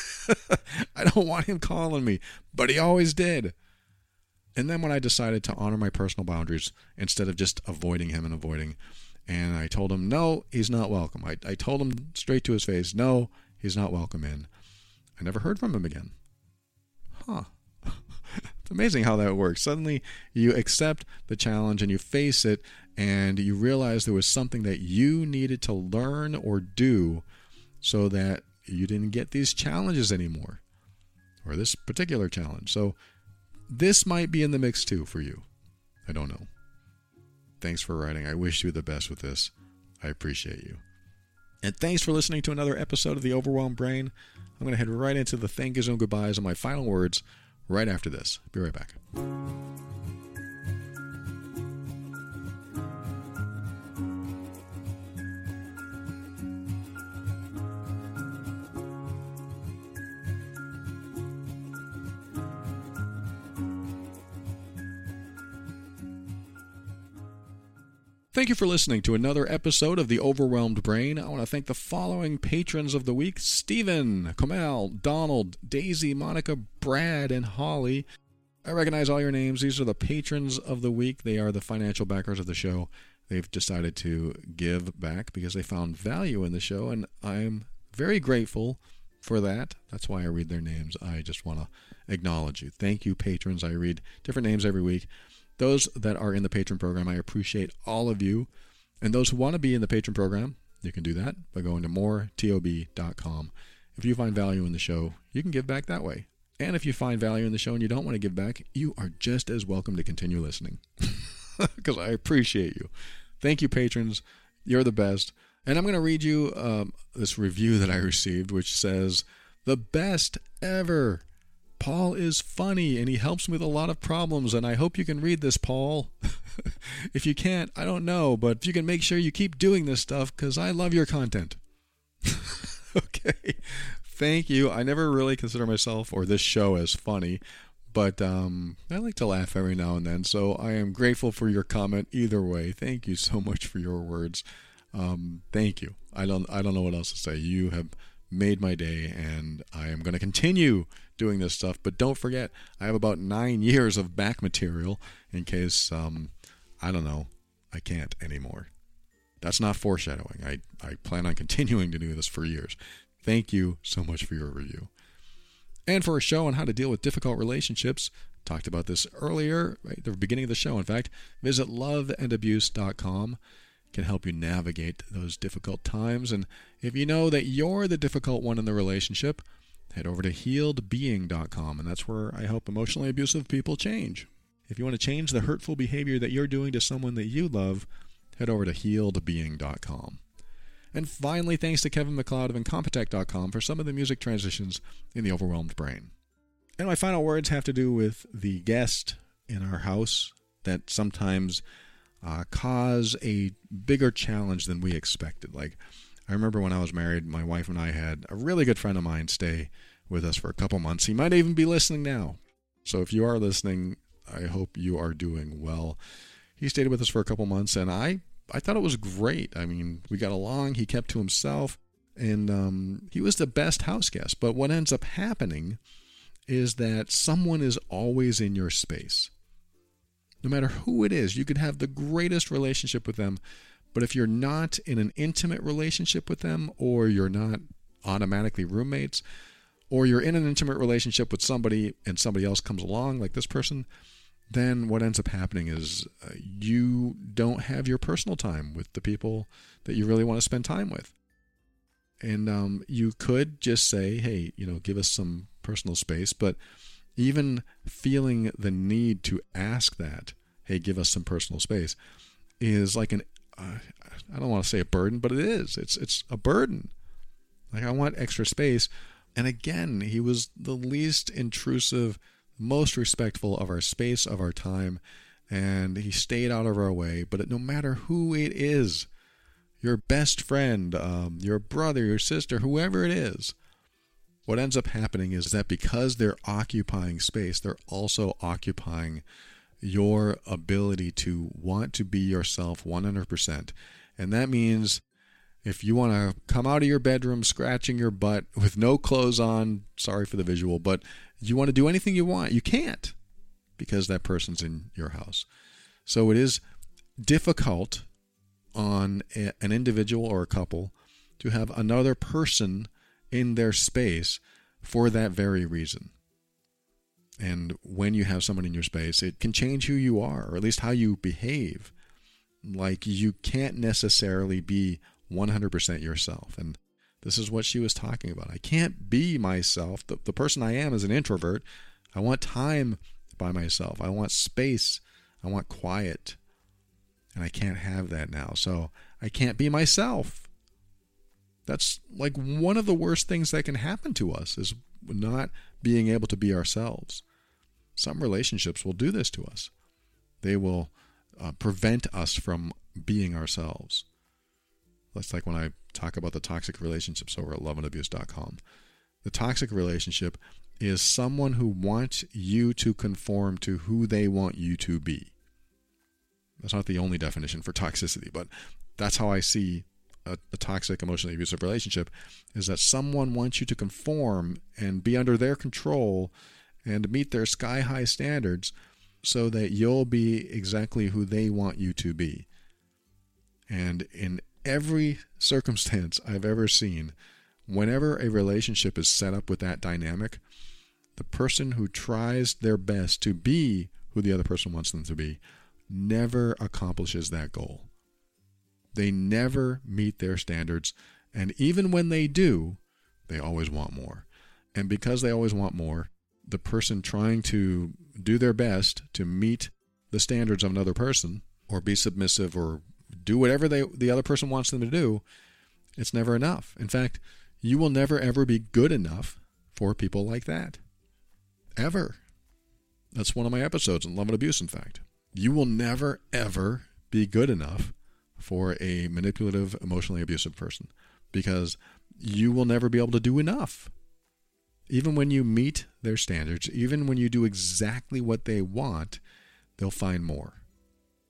I don't want him calling me, but he always did. And then when I decided to honor my personal boundaries instead of just avoiding him and avoiding, and I told him, no, he's not welcome. I, I told him straight to his face, no, he's not welcome in. I never heard from him again. Huh. It's amazing how that works. Suddenly you accept the challenge and you face it and you realize there was something that you needed to learn or do so that you didn't get these challenges anymore, or this particular challenge. So this might be in the mix too for you. I don't know. Thanks for writing. I wish you the best with this. I appreciate you. And thanks for listening to another episode of The Overwhelmed Brain. I'm going to head right into the thank yous and goodbyes and my final words right after this. Be right back. Thank you for listening to another episode of The Overwhelmed Brain. I want to thank the following patrons of the week: Stephen, Kamal, Donald, Daisy, Monica, Brad, and Holly. I recognize all your names. These are the patrons of the week. They are the financial backers of the show. They've decided to give back because they found value in the show, and I'm very grateful for that. That's why I read their names. I just want to acknowledge you. Thank you, patrons. I read different names every week. Those that are in the patron program, I appreciate all of you. And those who want to be in the patron program, you can do that by going to more tob dot com. If you find value in the show, you can give back that way. And if you find value in the show and you don't want to give back, you are just as welcome to continue listening. Because I appreciate you. Thank you, patrons. You're the best. And I'm going to read you um, this review that I received, which says, "The best ever. Paul is funny, and he helps me with a lot of problems, and I hope you can read this, Paul. If you can't, I don't know, but if you can make sure you keep doing this stuff, because I love your content." Okay, thank you. I never really consider myself or this show as funny, but um, I like to laugh every now and then, so I am grateful for your comment either way. Thank you so much for your words. Um, thank you. I don't I don't know what else to say. You have made my day, and I am going to continue doing this stuff. But don't forget, I have about nine years of back material in case, um, I don't know, I can't anymore. That's not foreshadowing. I, I plan on continuing to do this for years. Thank you so much for your review. And for a show on how to deal with difficult relationships, talked about this earlier, right at the beginning of the show, in fact, visit love and abuse dot com. Can help you navigate those difficult times. And if you know that you're the difficult one in the relationship, head over to healed being dot com, and that's where I help emotionally abusive people change. If you want to change the hurtful behavior that you're doing to someone that you love, head over to healed being dot com. And finally, thanks to Kevin MacLeod of incompetech dot com for some of the music transitions in The Overwhelmed Brain. And my final words have to do with the guest in our house that sometimes Uh, cause a bigger challenge than we expected. Like, I remember when I was married, my wife and I had a really good friend of mine stay with us for a couple months. He might even be listening now. So if you are listening, I hope you are doing well. He stayed with us for a couple months, and I, I thought it was great. I mean, we got along. He kept to himself, and um, he was the best house guest. But what ends up happening is that someone is always in your space. No matter who it is, you could have the greatest relationship with them, but if you're not in an intimate relationship with them, or you're not automatically roommates, or you're in an intimate relationship with somebody and somebody else comes along, like this person, then what ends up happening is uh, you don't have your personal time with the people that you really want to spend time with. And um, you could just say, hey, you know, give us some personal space, but even feeling the need to ask that, hey, give us some personal space, is like an, uh, I don't want to say a burden, but it is. It's it's a burden. Like, I want extra space. And again, he was the least intrusive, most respectful of our space, of our time, and he stayed out of our way. But no matter who it is, your best friend, um, your brother, your sister, whoever it is, what ends up happening is that because they're occupying space, they're also occupying your ability to want to be yourself one hundred percent. And that means if you want to come out of your bedroom scratching your butt with no clothes on, sorry for the visual, but you want to do anything you want, you can't, because that person's in your house. So it is difficult on a, an individual or a couple to have another person in their space for that very reason. And when you have someone in your space, it can change who you are, or at least how you behave. Like, you can't necessarily be one hundred percent yourself. And this is what she was talking about. I can't be myself. The, the person I am is an introvert. I want time by myself. I want space. I want quiet. And I can't have that now. So I can't be myself. That's like one of the worst things that can happen to us, is not being able to be ourselves. Some relationships will do this to us. They will uh, prevent us from being ourselves. That's like when I talk about the toxic relationships over at love and abuse dot com. The toxic relationship is someone who wants you to conform to who they want you to be. That's not the only definition for toxicity, but that's how I see a, a toxic, emotionally abusive relationship, is that someone wants you to conform and be under their control and meet their sky-high standards so that you'll be exactly who they want you to be. And in every circumstance I've ever seen, whenever a relationship is set up with that dynamic, the person who tries their best to be who the other person wants them to be never accomplishes that goal. They never meet their standards, and even when they do, they always want more. And because they always want more, the person trying to do their best to meet the standards of another person, or be submissive, or do whatever they, the other person wants them to do, it's never enough. In fact, you will never ever be good enough for people like that. Ever. That's one of my episodes on Love and Abuse, in fact. You will never ever be good enough for a manipulative, emotionally abusive person, because you will never be able to do enough. Even when you meet their standards, even when you do exactly what they want, they'll find more.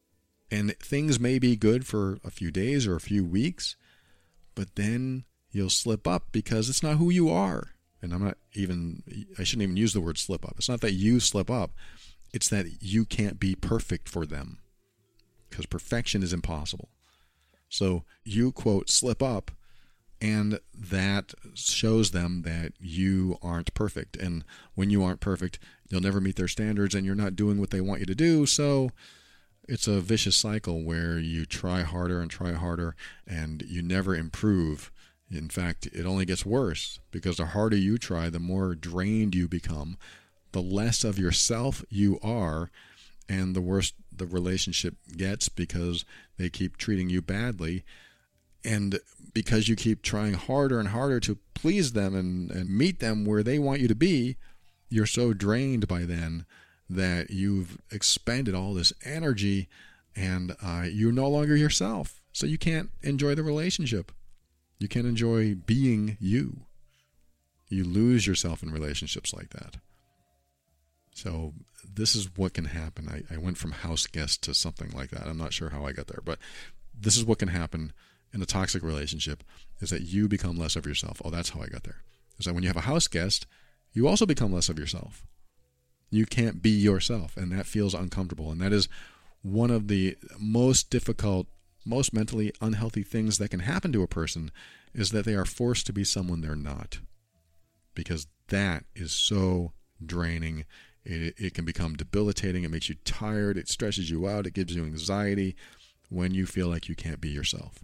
And things may be good for a few days or a few weeks, but then you'll slip up because it's not who you are. And I'm not even, I shouldn't even use the word slip up. It's not that you slip up. It's that you can't be perfect for them, because perfection is impossible. So you, quote, slip up, and that shows them that you aren't perfect. And when you aren't perfect, you'll never meet their standards, and you're not doing what they want you to do. So it's a vicious cycle where you try harder and try harder, and you never improve. In fact, it only gets worse, because the harder you try, the more drained you become, the less of yourself you are, and the worse the relationship gets because they keep treating you badly. And because you keep trying harder and harder to please them and, and meet them where they want you to be, you're so drained by then that you've expended all this energy, and uh, you're no longer yourself. So you can't enjoy the relationship. You can't enjoy being you. You lose yourself in relationships like that. So this is what can happen. I, I went from house guest to something like that. I'm not sure how I got there, but this is what can happen in a toxic relationship, is that you become less of yourself. Oh, that's how I got there. Is that when you have a house guest, you also become less of yourself. You can't be yourself, and that feels uncomfortable. And that is one of the most difficult, most mentally unhealthy things that can happen to a person, is that they are forced to be someone they're not. Because that is so draining. It, it can become debilitating. It makes you tired. It stresses you out. It gives you anxiety when you feel like you can't be yourself.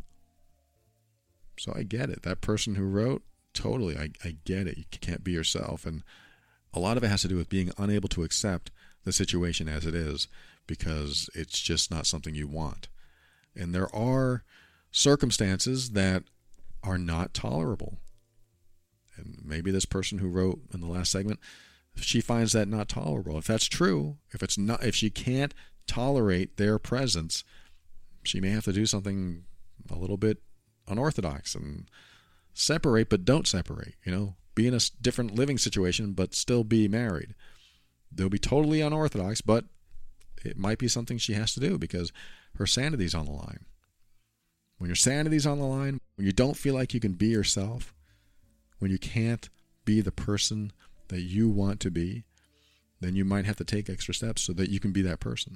So I get it. That person who wrote, totally, I, I get it. You can't be yourself. And a lot of it has to do with being unable to accept the situation as it is, because it's just not something you want. And there are circumstances that are not tolerable. And maybe this person who wrote in the last segment, she finds that not tolerable. If that's true, if it's not, if she can't tolerate their presence, she may have to do something a little bit unorthodox and separate, but don't separate. You know, be in a different living situation, but still be married. They'll be totally unorthodox, but it might be something she has to do because her sanity's on the line. When your sanity's on the line, when you don't feel like you can be yourself, when you can't be the person that you want to be, then you might have to take extra steps so that you can be that person.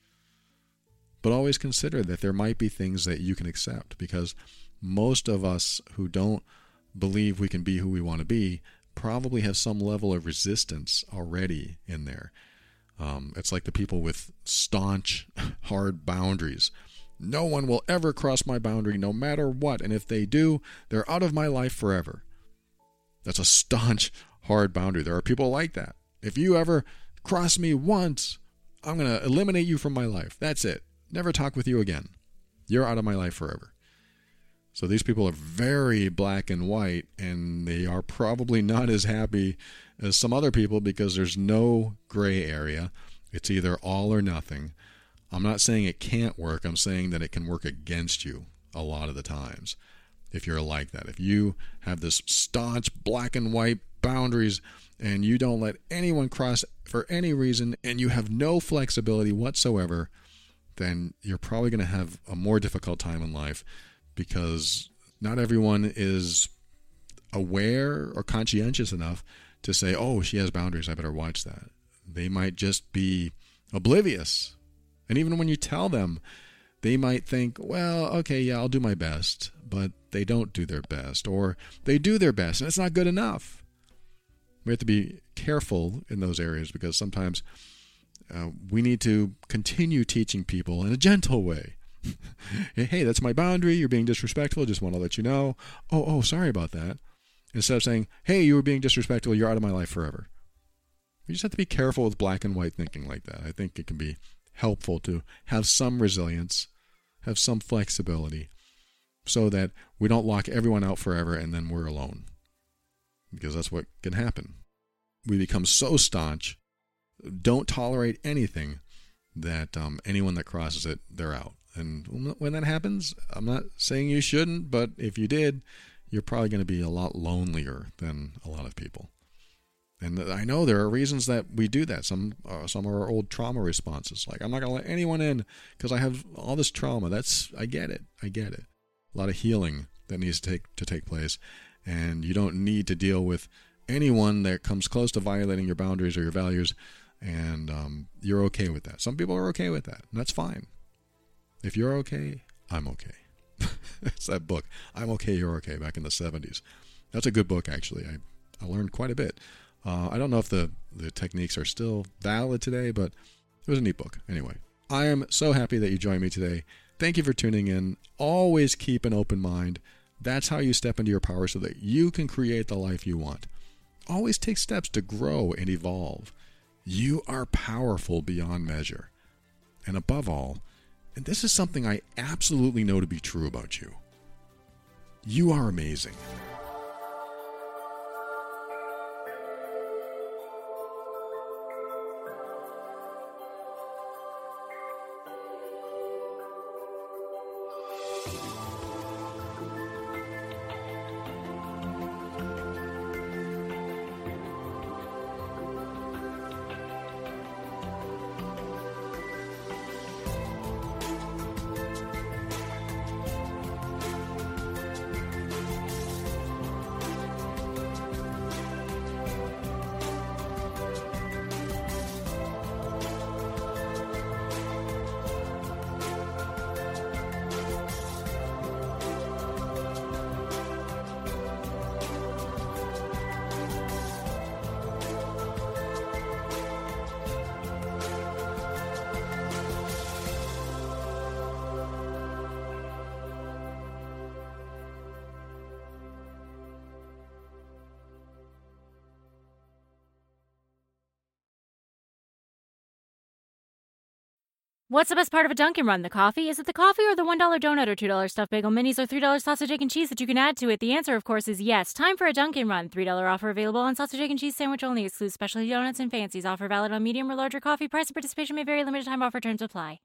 But always consider that there might be things that you can accept, because most of us who don't believe we can be who we want to be probably have some level of resistance already in there. Um, it's like the people with staunch, hard boundaries. No one will ever cross my boundary, no matter what. And if they do, they're out of my life forever. That's a staunch, hard boundary. There are people like that. If you ever cross me once, I'm going to eliminate you from my life. That's it. Never talk with you again. You're out of my life forever. So these people are very black and white, and they are probably not as happy as some other people because there's no gray area. It's either all or nothing. I'm not saying it can't work. I'm saying that it can work against you a lot of the times if you're like that. If you have this staunch black and white boundaries and you don't let anyone cross for any reason and you have no flexibility whatsoever, then you're probably going to have a more difficult time in life, because not everyone is aware or conscientious enough to say, oh, she has boundaries, I better watch that. They might just be oblivious. And even when you tell them, they might think, well, okay, yeah, I'll do my best, but they don't do their best, or they do their best and it's not good enough. We have to be careful in those areas, because sometimes uh, we need to continue teaching people in a gentle way. Hey, that's my boundary. You're being disrespectful. Just want to let you know. Oh, oh, sorry about that. Instead of saying, hey, you were being disrespectful. You're out of my life forever. You just have to be careful with black and white thinking like that. I think it can be helpful to have some resilience, have some flexibility, so that we don't lock everyone out forever and then we're alone. Because that's what can happen. We become so staunch, don't tolerate anything, that um, anyone that crosses it, they're out. And when that happens, I'm not saying you shouldn't, but if you did, you're probably going to be a lot lonelier than a lot of people. And I know there are reasons that we do that. Some uh, some are our old trauma responses. Like, I'm not going to let anyone in because I have all this trauma. That's I get it. I get it. A lot of healing that needs to take to take place. And you don't need to deal with anyone that comes close to violating your boundaries or your values. And um, you're okay with that. Some people are okay with that. And that's fine. If you're okay, I'm okay. It's that book, I'm Okay, You're Okay, back in the seventies. That's a good book, actually. I, I learned quite a bit. Uh, I don't know if the, the techniques are still valid today, but it was a neat book. Anyway, I am so happy that you joined me today. Thank you for tuning in. Always keep an open mind. That's how you step into your power so that you can create the life you want. Always take steps to grow and evolve. You are powerful beyond measure. And above all, and this is something I absolutely know to be true about you, you are amazing. What's the best part of a Dunkin' Run? The coffee? Is it the coffee or the one dollar donut or two dollar stuffed bagel minis or three dollar sausage, egg, and cheese that you can add to it? The answer, of course, is yes. Time for a Dunkin' Run. three dollar offer available on sausage, egg, and cheese sandwich only. Excludes specialty donuts and fancies. Offer valid on medium or larger coffee. Price and participation may vary. Limited time offer. Terms apply.